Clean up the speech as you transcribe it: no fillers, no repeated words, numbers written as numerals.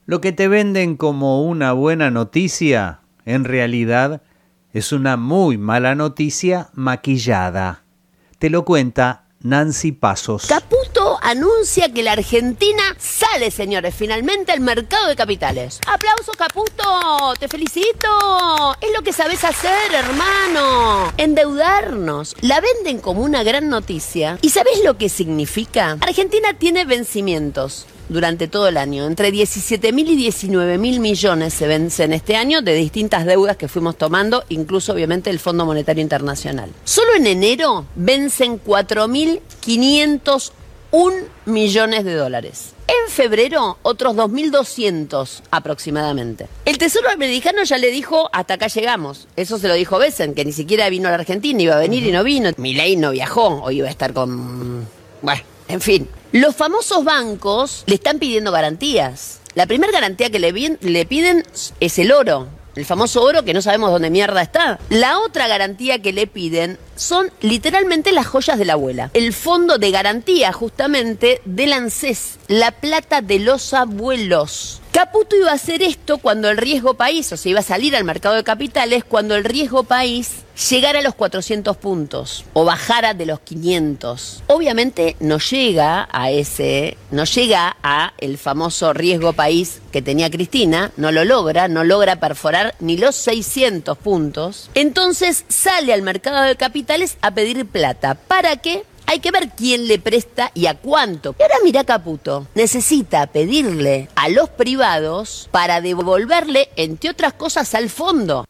Lo que te venden como una buena noticia, en realidad es una muy mala noticia maquillada. Te lo cuenta Nancy Pasos. Caputo anuncia que la Argentina sale, señores, finalmente al mercado de capitales. ¡Aplausos, Caputo! ¡Te felicito! Es lo que sabes hacer, hermano. Endeudarnos. La venden como una gran noticia. ¿Y sabes lo que significa? Argentina tiene vencimientos durante todo el año. Entre 17.000 y 19.000 millones se vencen este año de distintas deudas que fuimos tomando, incluso obviamente el Fondo Monetario Internacional. Solo en enero vencen 4.501 millones de dólares. En febrero, otros 2.200 aproximadamente. El Tesoro americano ya le dijo, hasta acá llegamos. Eso se lo dijo Besen, que ni siquiera vino a la Argentina, iba a venir y no vino. Milei no viajó, o iba a estar con... Bueno, en fin. Los famosos bancos le están pidiendo garantías. La primera garantía que le piden es el oro. El famoso oro que no sabemos dónde mierda está. La otra garantía que le piden son literalmente las joyas de la abuela. El fondo de garantía justamente del ANSES, la plata de los abuelos. Caputo iba a hacer esto cuando el riesgo país, o sea, iba a salir al mercado de capitales cuando el riesgo país llegara a los 400 puntos o bajara de los 500. Obviamente no llega a el famoso riesgo país que tenía Cristina, no logra perforar ni los 600 puntos. Entonces sale al mercado de capitales a pedir plata. ¿Para qué? Hay que ver quién le presta y a cuánto. Y ahora mirá, Caputo, necesita pedirle a los privados para devolverle, entre otras cosas, al fondo.